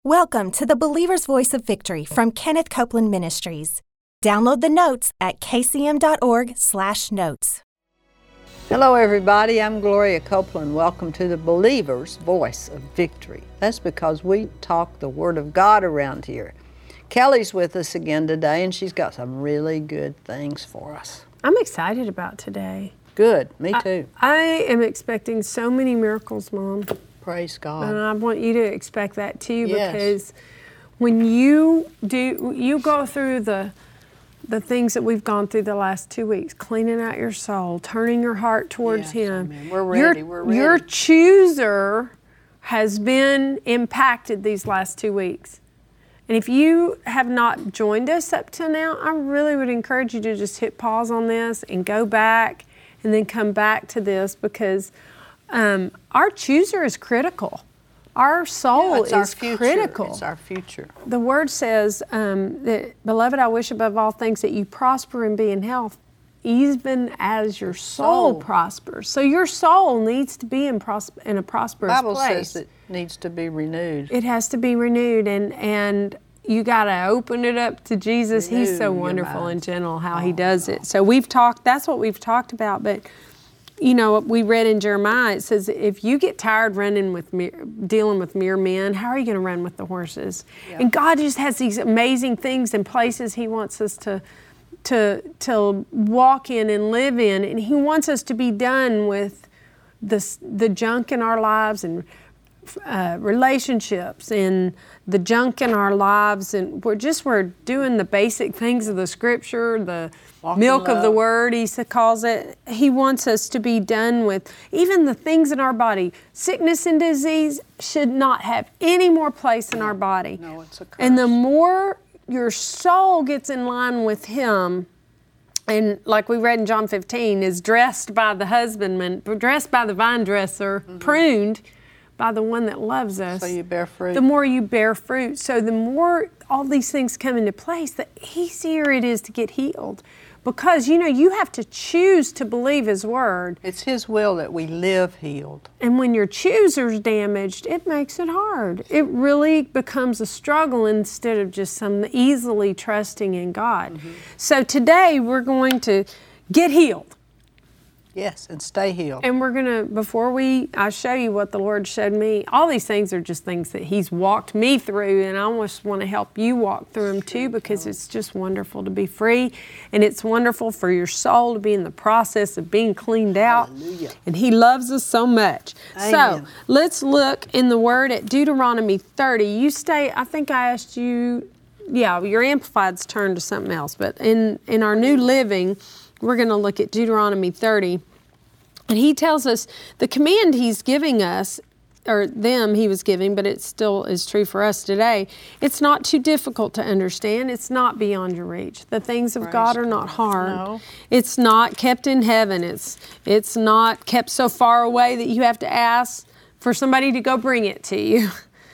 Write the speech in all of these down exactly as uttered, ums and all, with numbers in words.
Welcome to the Believer's Voice of Victory from Kenneth Copeland Ministries. Download the notes at kcm.org slash notes. Hello everybody, I'm Gloria Copeland. Welcome to the Believer's Voice of Victory. That's because we talk the Word of God around here. Kelly's with us again today, and she's got some really good things for us. I'm excited about today. Good, me too. I, I am expecting so many miracles, Mom. Praise God. And I want you to expect that too, Yes. because when you do, you go through the the things that we've gone through the last two weeks, cleaning out your soul, turning your heart towards Yes, Him. amen. We're ready, Your, we're ready. Your chooser has been impacted these last two weeks. And if you have not joined us up to now, I really would encourage you to just hit pause on this and go back and then come back to this, because um, our chooser is critical. Our soul Yeah, it's our is future. critical. It's our future. The Word says um, that, Beloved, I wish above all things that you prosper and be in health, even as your soul, soul. prospers. So your soul needs to be in, pros- in a prosperous The Bible place. says it needs to be renewed. It has to be renewed, and and you got to open it up to Jesus. Renew He's so your wonderful mind. and gentle how Oh, He does it. So we've talked, that's what we've talked about, but you know, we read in Jeremiah, it says, if you get tired running with mere, dealing with mere men, how are you going to run with the horses? Yeah. And God just has these amazing things and places He wants us to to to walk in and live in, and He wants us to be done with the the junk in our lives and uh, relationships and the junk in our lives, and we're just we're doing the basic things of the Scripture, the Walk in milk of the love. Word, He calls it. He wants us to be done with even the things in our body. Sickness and disease should not have any more place in our body. No, it's a curse. And the more your soul gets in line with Him, and like we read in John fifteen, is dressed by the husbandman, dressed by the vine dresser, mm-hmm. pruned by the one that loves us. So you bear fruit. The more you bear fruit. So the more all these things come into place, the easier it is to get healed. Because, you know, you have to choose to believe His Word. It's His will that we live healed. And when your chooser's damaged, it makes it hard. It really becomes a struggle instead of just some easily trusting in God. Mm-hmm. So today we're going to get healed. Yes, and stay healed. And we're going to, before we, I show you what the Lord showed me, all these things are just things that He's walked me through, and I almost want to help you walk through them too, because it's just wonderful to be free, and it's wonderful for your soul to be in the process of being cleaned out. Hallelujah. And He loves us so much. Amen. So let's look in the Word at Deuteronomy thirty. You stay, I think I asked you, yeah, your Amplified's turned to something else, but in, in our New Living, we're going to look at Deuteronomy thirty, and he tells us the command he's giving us, or them he was giving, but it still is true for us today. It's not too difficult to understand. It's not beyond your reach. The things of Praise God are God. not hard. No. It's not kept in heaven. It's it's not kept so far away that you have to ask for somebody to go bring it to you.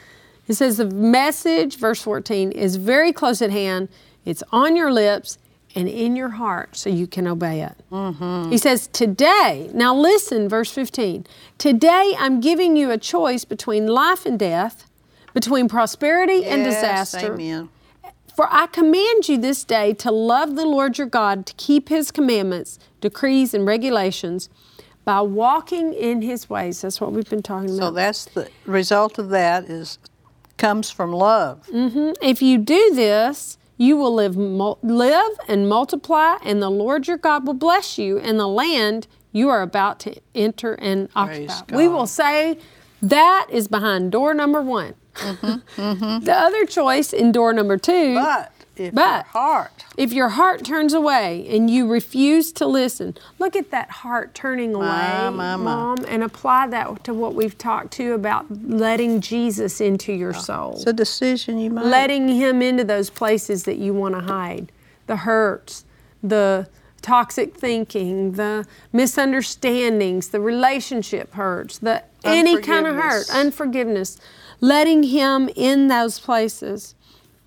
It says the message, verse fourteen, is very close at hand. It's on your lips and in your heart, so you can obey it. Mm-hmm. He says, today, now listen, verse fifteen, today I'm giving you a choice between life and death, between prosperity and Yes, disaster. amen. For I command you this day to love the Lord your God, to keep His commandments, decrees, and regulations by walking in His ways. That's what we've been talking So about. that's the result of that is comes from love. Mm-hmm. If you do this, you will live, mul- live and multiply, and the Lord your God will bless you in the land you are about to enter and Praise occupy. God. We will say that is behind door number one. Mm-hmm, mm-hmm. The other choice in door number two, But if But- your heart, if your heart turns away and you refuse to listen, look at that heart turning away, My, my, my. Mom, and apply that to what we've talked to about letting Jesus into your soul. it's a decision you make. Letting Him into those places that you want to hide. The hurts, the toxic thinking, the misunderstandings, the relationship hurts, the any kind of hurt, Unforgiveness. unforgiveness. Letting Him in those places.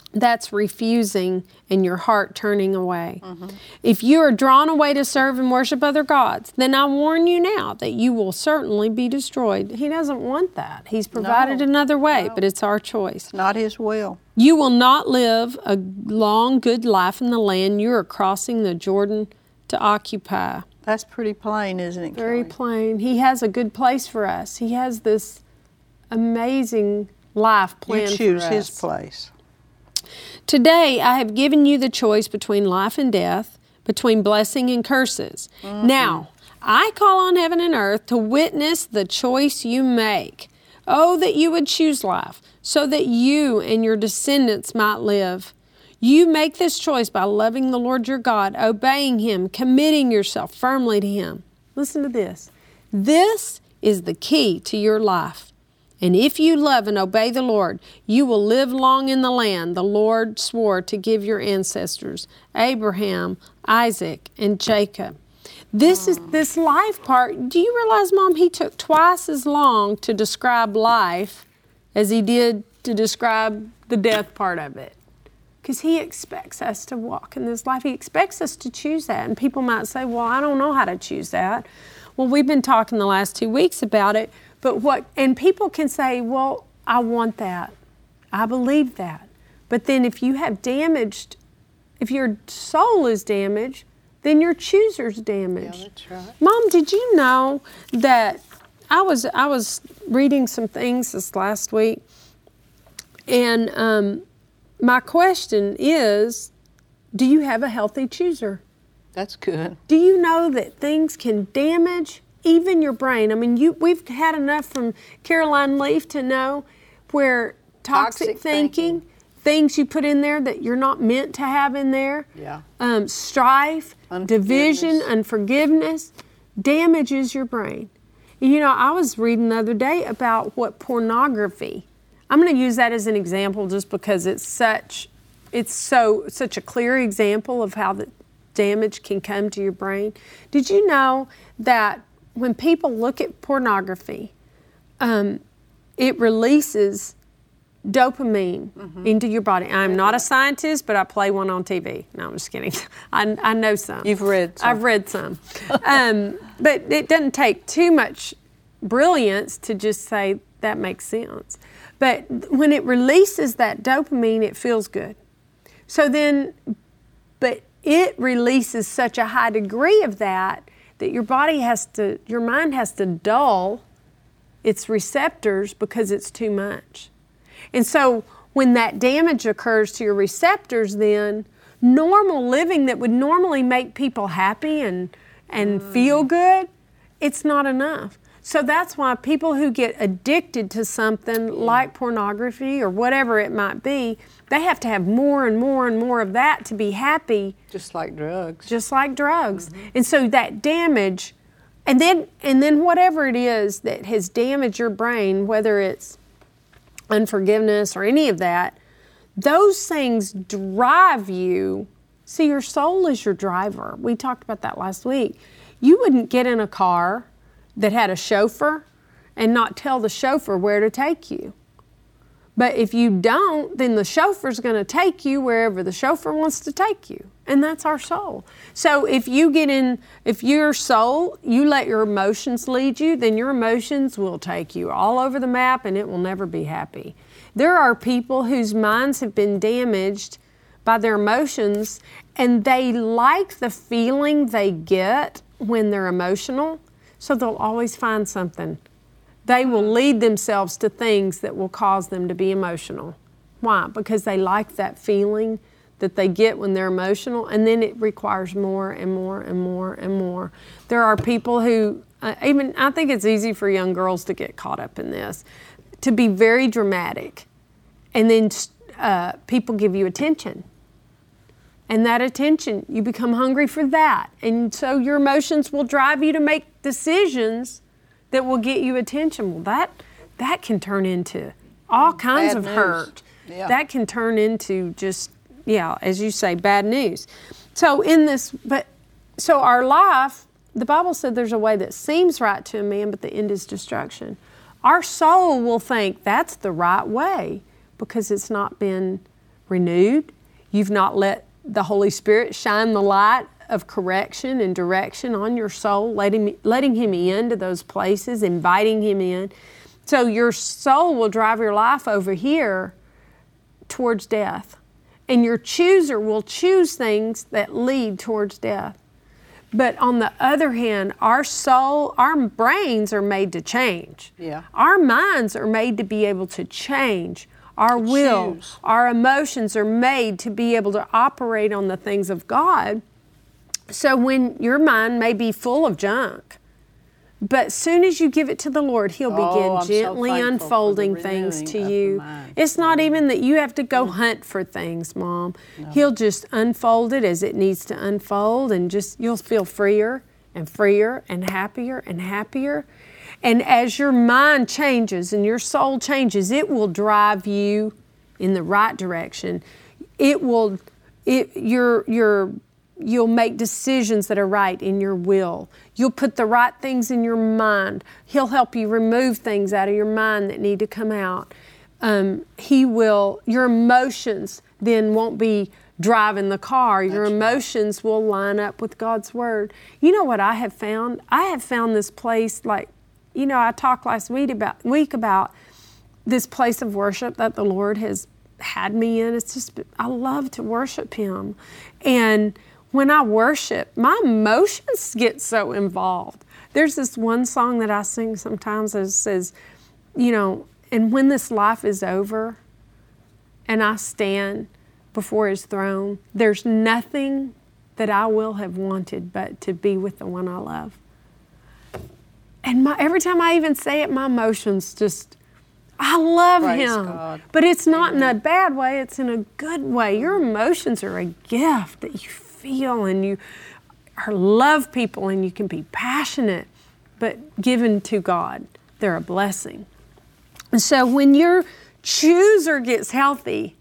that's refusing and your heart turning away. Mm-hmm. If you are drawn away to serve and worship other gods, then I warn you now that you will certainly be destroyed. He doesn't want that. He's provided No, another way, no. but it's our choice. Not His will. You will not live a long, good life in the land you are crossing the Jordan to occupy. That's pretty plain, isn't it, Very Kelly? plain. He has a good place for us. He has this amazing life planned You choose for us. His place. Today, I have given you the choice between life and death, between blessing and curses. Mm-hmm. Now, I call on heaven and earth to witness the choice you make. Oh, that you would choose life, so that you and your descendants might live. You make this choice by loving the Lord your God, obeying Him, committing yourself firmly to Him. Listen to this. This is the key to your life. And if you love and obey the Lord, you will live long in the land the Lord swore to give your ancestors, Abraham, Isaac, and Jacob. This is this life part. Do you realize, Mom, He took twice as long to describe life as He did to describe the death part of it? Because He expects us to walk in this life. He expects us to choose that. And people might say, well, I don't know how to choose that. Well, we've been talking the last two weeks about it. But what, and people can say, well, I want that. I believe that. But then if you have damaged, if your soul is damaged, then your chooser's damaged. Yeah, that's right. Mom, did you know that I was I was reading some things this last week, and um, my question is, do you have a healthy chooser? That's good. Do you know that things can damage even your brain? I mean, you we've had enough from Caroline Leaf to know where toxic, Toxic thinking, thinking. things you put in there that you're not meant to have in there, Yeah. um, strife, division, unforgiveness, damages your brain. You know, I was reading the other day about what pornography, I'm going to use that as an example just because it's such, it's so, such a clear example of how the damage can come to your brain. Did you know that when people look at pornography, um, it releases dopamine mm-hmm. into your body? I'm not a scientist, but I play one on T V. No, I'm just kidding. I, I know some. You've read some. I've read some. um, but it doesn't take too much brilliance to just say that makes sense. But when it releases that dopamine, it feels good. So then, but it releases such a high degree of that that your body has to, your mind has to dull its receptors because it's too much. And so when that damage occurs to your receptors, then normal living that would normally make people happy and, and mm. feel good, it's not enough. So that's why people who get addicted to something yeah. like pornography or whatever it might be, they have to have more and more and more of that to be happy. Just like drugs. Just like drugs. Mm-hmm. And so that damage, and then and then whatever it is that has damaged your brain, whether it's unforgiveness or any of that, those things drive you. See, your soul is your driver. We talked about that last week. You wouldn't get in a car that had a chauffeur and not tell the chauffeur where to take you. But if you don't, then the chauffeur's going to take you wherever the chauffeur wants to take you. And that's our soul. So if you get in, if your soul, you let your emotions lead you, then your emotions will take you all over the map and it will never be happy. There are people whose minds have been damaged by their emotions and they like the feeling they get when they're emotional, so they'll always find something. They will lead themselves to things that will cause them to be emotional. Why? Because they like that feeling that they get when they're emotional, and then it requires more and more and more and more. There are people who, uh, even, I think it's easy for young girls to get caught up in this, to be very dramatic, and then uh, people give you attention. And that attention, you become hungry for that. And so your emotions will drive you to make decisions that will get you attention. Well, that that can turn into all kinds bad of news. hurt. Yeah. That can turn into just, yeah, as you say, bad news. So in this, but so our life, the Bible said there's a way that seems right to a man, but the end is destruction. Our soul will think that's the right way because it's not been renewed. You've not let the Holy Spirit shine the light of correction and direction on your soul, letting, letting Him into those places, inviting Him in. So your soul will drive your life over here towards death. And your chooser will choose things that lead towards death. But on the other hand, our soul, our brains are made to change. Yeah. Our minds are made to be able to change. Our will, choose. our emotions are made to be able to operate on the things of God. So when your mind may be full of junk, but as soon as you give it to the Lord, He'll begin Oh, I'm so gently thankful for the unfolding things renewing to of the you. mind. It's not even that you have to go hunt for things, Mom. He'll just unfold it as it needs to unfold, and just you'll feel freer and freer and happier and happier. And as your mind changes and your soul changes, it will drive you in the right direction. It will, it, your, your, you'll make decisions that are right in your will. You'll put the right things in your mind. He'll help you remove things out of your mind that need to come out. Um, he will, your emotions then won't be driving the car. Your That's emotions will line up with God's Word. You know what I have found? I have found this place, like, you know, I talked last week about, week about this place of worship that the Lord has had me in. It's just, I love to worship Him. And when I worship, my emotions get so involved. There's this one song that I sing sometimes that says, you know, and when this life is over and I stand before His throne, there's nothing that I will have wanted but to be with the one I love. And my, every time I even say it, my emotions just, I love Praise Him. God. But it's not in a bad way, it's in a good way. Your emotions are a gift that you feel, and you are love people, and you can be passionate, but given to God, they're a blessing. And so when your chooser gets healthy,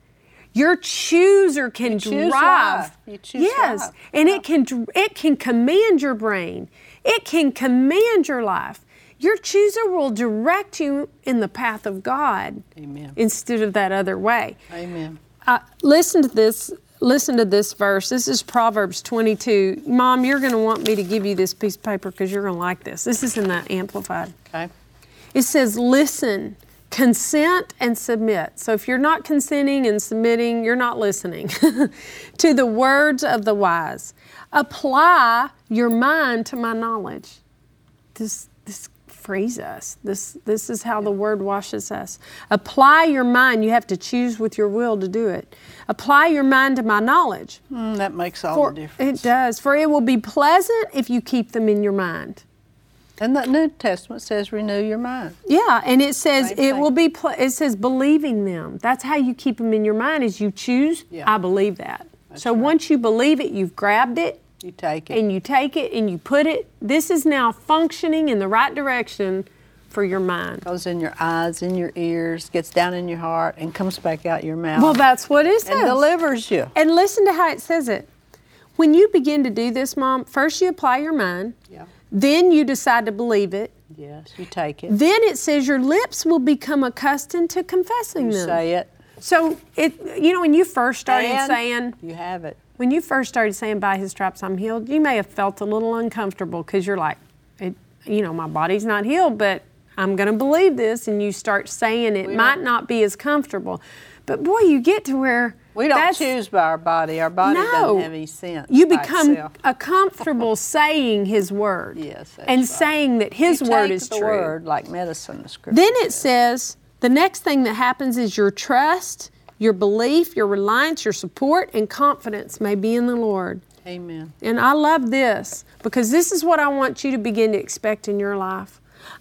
your chooser can You choose drive. life. You choose yes, life. and Yeah. it can it can command your brain. It can command your life. Your chooser will direct you in the path of God. Amen. Instead of that other way. Amen. Uh, listen to this. Listen to this verse. This is Proverbs twenty-two. Mom, you're going to want me to give you this piece of paper because you're going to like this. This is in the Amplified. Okay. It says, listen, consent, and submit. So if you're not consenting and submitting, you're not listening to the words of the wise. Apply your mind to my knowledge. This, this frees us. This, this is how the Word washes us. Apply your mind. You have to choose with your will to do it. Apply your mind to my knowledge. Mm, that makes all For, the difference. it does. For it will be pleasant if you keep them in your mind. And the New Testament says renew your mind. Yeah, and it says Same it thing. will be. Pl- it says believing them. That's how you keep them in your mind. Is you choose. Yeah. I believe that. That's so right. once you believe it, you've grabbed it You take it. and you take it and you put it. This is now functioning in the right direction for your mind. Goes in your eyes, in your ears, gets down in your heart, and comes back out your mouth. Well, that's what it says. and delivers you. And listen to how it says it. When you begin to do this, Mom, first you apply your mind. Yeah. Then you decide to believe it. Yes, you take it. Then it says your lips will become accustomed to confessing You them. say it. So it, you know, when you first started and saying, you have it. when you first started saying, by His stripes I'm healed, you may have felt a little uncomfortable because you're like, it, you know, my body's not healed, but I'm going to believe this, and you start saying it We might don't- not be as comfortable, but boy, you get to where We don't that's- choose by our body. Our body No. doesn't have any sense. You by become itself. a comfortable saying His word, Yes, that's and right. saying that His you word take is the true. word like medicine. The scripture Then it says. says the next thing that happens is your trust, your belief, your reliance, your support, and confidence may be in the Lord. Amen. And I love this because this is what I want you to begin to expect in your life.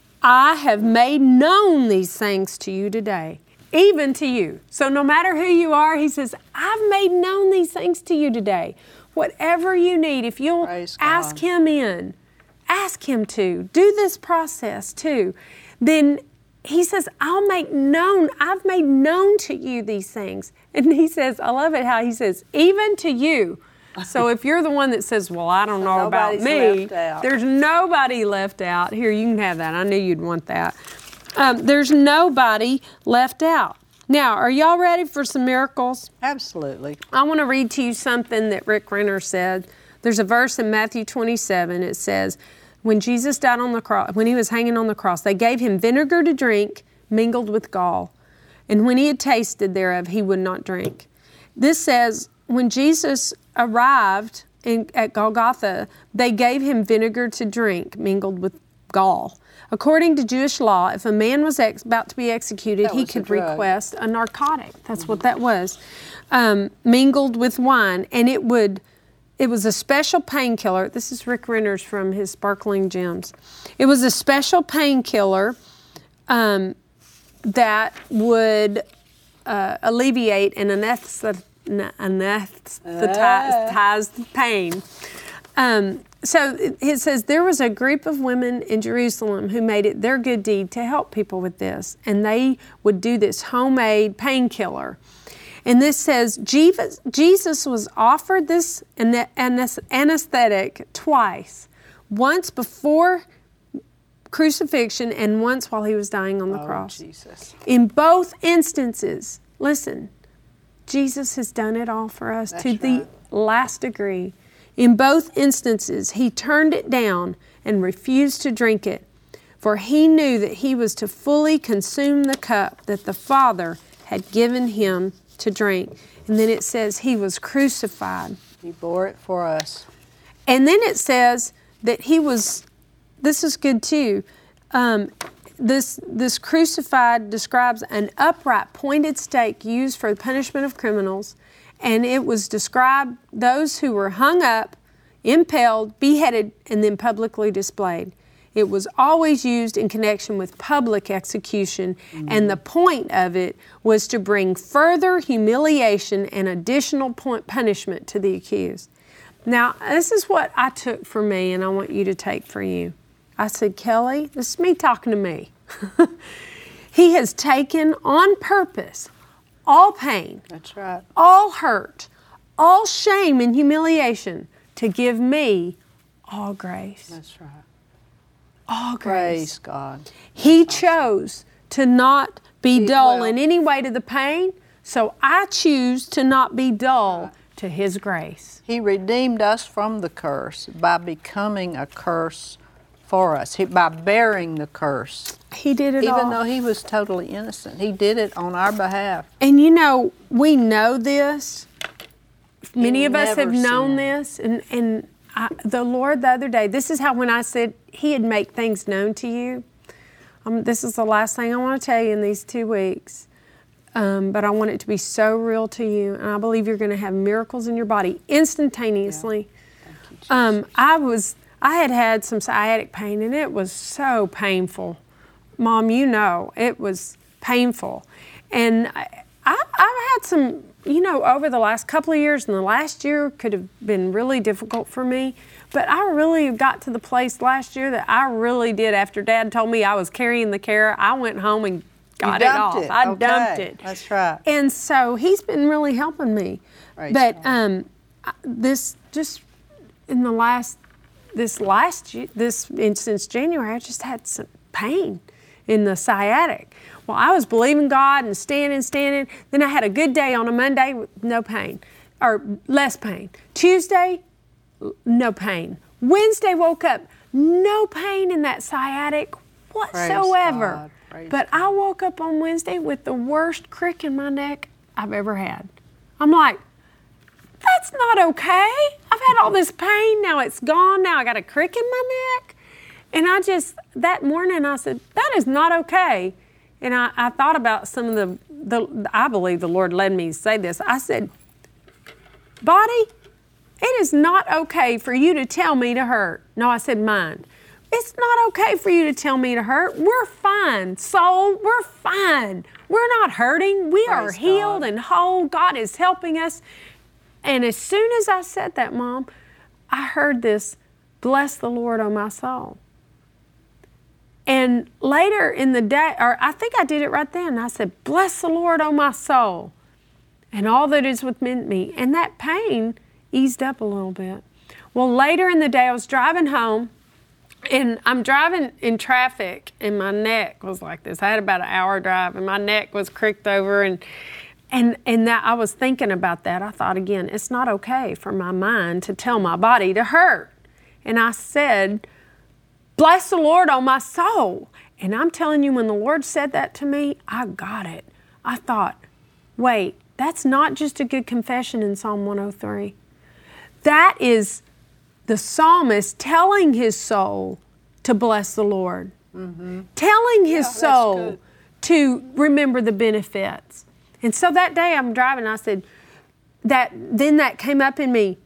I have made known these things to you today, even to you. So no matter who you are, He says, I've made known these things to you today. Whatever you need, if you'll Praise God. ask Him in, ask Him to, do this process too, then He says, I'll make known, I've made known to you these things. And He says, I love it how He says, even to you. So if you're the one that says, well, I don't know about Nobody's me, left out. there's nobody left out. Here, you can have that. I knew you'd want that. Um, there's nobody left out. Now, are y'all ready for some miracles? Absolutely. I want to read to you something that Rick Renner said. There's a verse in Matthew twenty-seven. It says, when Jesus died on the cross, when he was hanging on the cross, they gave him vinegar to drink mingled with gall. And when he had tasted thereof, he would not drink. This says, when Jesus arrived in, at Golgotha, they gave him vinegar to drink mingled with gall. According to Jewish law, if a man was ex- about to be executed, That he was a could drug. request a narcotic. That's mm-hmm. what that was. Um, mingled with wine, and it would, it was a special painkiller. This is Rick Renner's from his Sparkling Gems. It was a special painkiller um, that would uh, alleviate and anesthetize, anesthetize uh. pain. Um, so it says there was a group of women in Jerusalem who made it their good deed to help people with this, and they would do this homemade painkiller. And this says Jesus, Jesus was offered this anesthetic twice, once before crucifixion and once while he was dying on the oh, cross. Jesus. In both instances, listen, Jesus has done it all for us. That's to right. the last degree. In both instances, he turned it down and refused to drink it, for he knew that he was to fully consume the cup that the Father had given him to drink. And then it says he was crucified. He bore it for us. And then it says that he was, this is good too, um, this, this crucified describes an upright pointed stake used for the punishment of criminals. And it was described those who were hung up, impaled, beheaded, and then publicly displayed. It was always used in connection with public execution, mm-hmm. and the point of it was to bring further humiliation and additional point punishment to the accused. Now, this is what I took for me, and I want you to take for you. I said, Kelly, this is me talking to me. He has taken on purpose all pain, that's right, all hurt, all shame and humiliation to give me all grace. That's right. All grace. Praise God. He That's chose awesome. to not be he, dull well, in any way to the pain, so I choose to not be dull right. to His grace. He redeemed us from the curse by becoming a curse for us, he, by bearing the curse. He did it Even all. Even though he was totally innocent. He did it on our behalf. And you know, we know this. Many he of us have known sinned. this. And, and I, the Lord the other day, this is how when I said He'd make things known to you, um, this is the last thing I want to tell you in these two weeks. Um, but I want it to be so real to you. And I believe you're going to have miracles in your body instantaneously. Yeah. Thank you, Jesus. Um, I was... I had had some sciatic pain, and it was so painful. Mom, you know, it was painful. And I, I, I've had some, you know, over the last couple of years, and the last year could have been really difficult for me. But I really got to the place last year that I really did. After Dad told me I was carrying the care, I went home and got you it off. It. I okay. dumped it. That's right. And so He's been really helping me. Praise but God. um, this just in the last. This last year, this since January, I just had some pain in the sciatic. Well, I was believing God and standing, standing. Then I had a good day on a Monday with no pain, or less pain. Tuesday, no pain. Wednesday, woke up, no pain in that sciatic whatsoever. But I woke up on Wednesday with the worst crick in my neck I've ever had. I'm like, that's not okay. I've had all this pain. Now it's gone. Now I got a crick in my neck. And I just, that morning I said, that is not okay. And I, I thought about some of the, the, I believe the Lord led me to say this. I said, body, it is not okay for you to tell me to hurt. No, I said mind. It's not okay for you to tell me to hurt. We're fine. Soul, we're fine. We're not hurting. We Praise are healed God. and whole. God is helping us. And as soon as I said that, Mom, I heard this, bless the Lord, oh my soul. And later in the day, or I think I did it right then, I said, bless the Lord, oh my soul, and all that is within me. And that pain eased up a little bit. Well, later in the day, I was driving home, And I'm driving in traffic, and my neck was like this. I had about an hour drive, and my neck was cricked over, and and and that I was thinking about that. I thought again, it's not okay for my mind to tell my body to hurt. And I said, "Bless the Lord, oh my soul." And I'm telling you, when the Lord said that to me, I got it. I thought, wait, that's not just a good confession in Psalm one oh three. That is the psalmist telling his soul to bless the Lord, mm-hmm. telling his yeah, soul to remember the benefits. And so that day I'm driving, I said, that then that came up in me,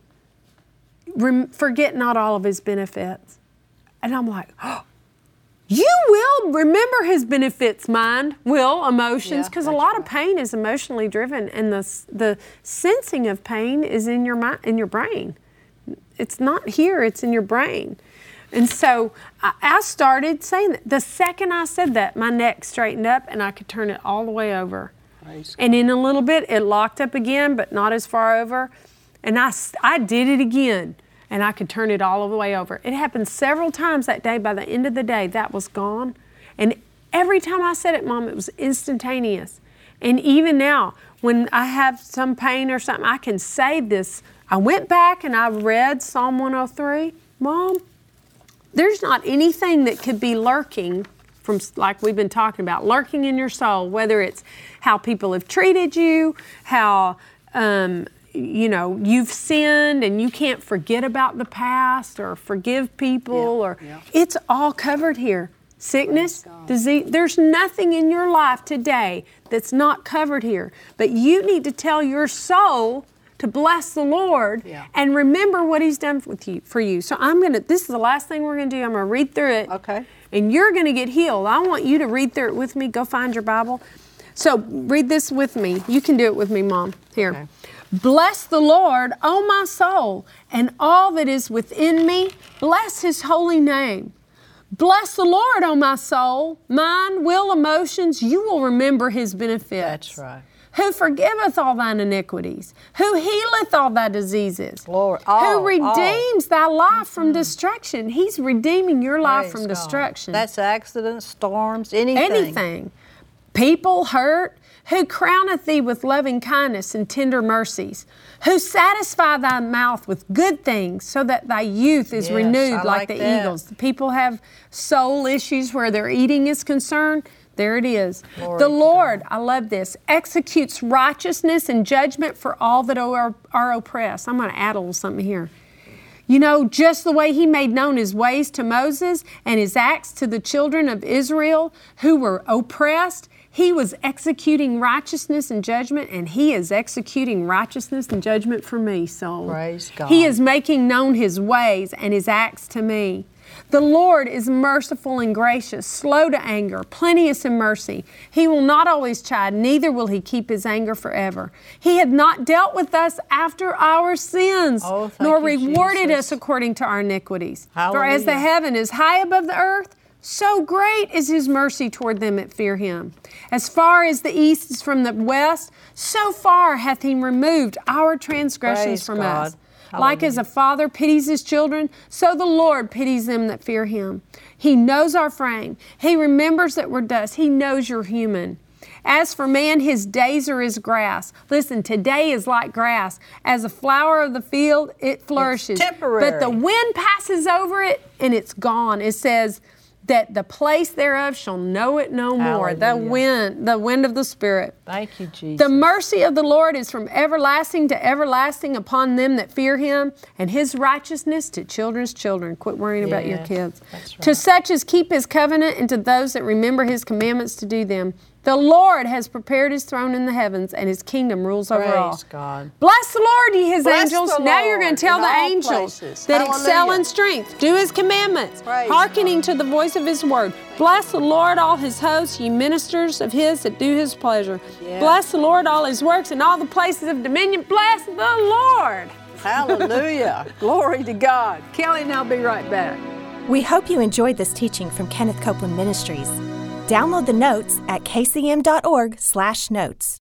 rem, forget not all of his benefits. And I'm like, oh, you will remember his benefits, mind, will, emotions, because yeah, a lot right. of pain is emotionally driven, and the the sensing of pain is in your mind, in your brain. It's not here, it's in your brain. And so I, I started saying that. The second I said that, my neck straightened up and I could turn it all the way over. Praise and God. In a little bit, it locked up again, but not as far over. And I, I did it again, and I could turn it all the way over. It happened several times that day. By the end of the day, that was gone. And every time I said it, Mom, it was instantaneous. And even now, when I have some pain or something, I can say this. I went back and I read Psalm one oh three. Mom, there's not anything that could be lurking from, like we've been talking about, lurking in your soul, whether it's how people have treated you, how, um, you know, you've sinned and you can't forget about the past or forgive people, yeah, or yeah. It's all covered here. Sickness, disease, there's nothing in your life today that's not covered here. But you need to tell your soul to bless the Lord, yeah, and remember what He's done with you, for you. So I'm going to, this is the last thing we're going to do. I'm going to read through it. Okay. And you're going to get healed. I want you to read through it with me. Go find your Bible. So read this with me. You can do it with me, Mom. Here. Okay. Bless the Lord, O my soul, and all that is within me. Bless His holy name. Bless the Lord, O my soul. Mind, will, emotions, you will remember His benefits. That's right. Who forgiveth all thine iniquities, who healeth all thy diseases, Lord, all, who redeems all. thy life from mm-hmm. destruction. He's redeeming your life Praise from God. destruction. That's accidents, storms, anything. Anything. People hurt, who crowneth thee with loving kindness and tender mercies, who satisfy thy mouth with good things so that thy youth is yes, renewed I like, like the that. eagles. People have soul issues where their eating is concerned. There it is. Glory the Lord, I love this, executes righteousness and judgment for all that are, are oppressed. I'm going to add a little something here. You know, just the way He made known His ways to Moses and His acts to the children of Israel who were oppressed, He was executing righteousness and judgment, and He is executing righteousness and judgment for me, soul. Praise God. He is making known His ways and His acts to me. The Lord is merciful and gracious, slow to anger, plenteous in mercy. He will not always chide, neither will He keep His anger forever. He hath not dealt with us after our sins, oh, nor you, rewarded Jesus. us according to our iniquities. Hallelujah. For as the heaven is high above the earth, so great is His mercy toward them that fear Him. As far as the east is from the west, so far hath He removed our transgressions Praise from God. us. Like as a father pities his children, so the Lord pities them that fear Him. He knows our frame. He remembers that we're dust. He knows you're human. As for man, his days are as grass. Listen, today is like grass. As a flower of the field, it flourishes. It's temporary. But the wind passes over it and it's gone. It says that the place thereof shall know it no more. Hallelujah. The wind, the wind of the Spirit. Thank you, Jesus. The mercy of the Lord is from everlasting to everlasting upon them that fear Him, and His righteousness to children's children. Quit worrying yes, about your kids. That's right. To such as keep His covenant, and to those that remember His commandments to do them. The Lord has prepared His throne in the heavens, and His kingdom rules Praise over all. God. Bless the Lord, ye His Bless angels. the Now you're going Lord to tell in the all angels places. that Hallelujah. excel in strength. Do His commandments, Praise hearkening God. to the voice of His word. Bless the Lord, all His hosts, ye ministers of His that do His pleasure. Yeah. Bless the Lord, all His works, and all the places of dominion. Bless the Lord. Hallelujah. Glory to God. Kelly and I'll be right back. We hope you enjoyed this teaching from Kenneth Copeland Ministries. Download the notes at k c m dot org slash notes.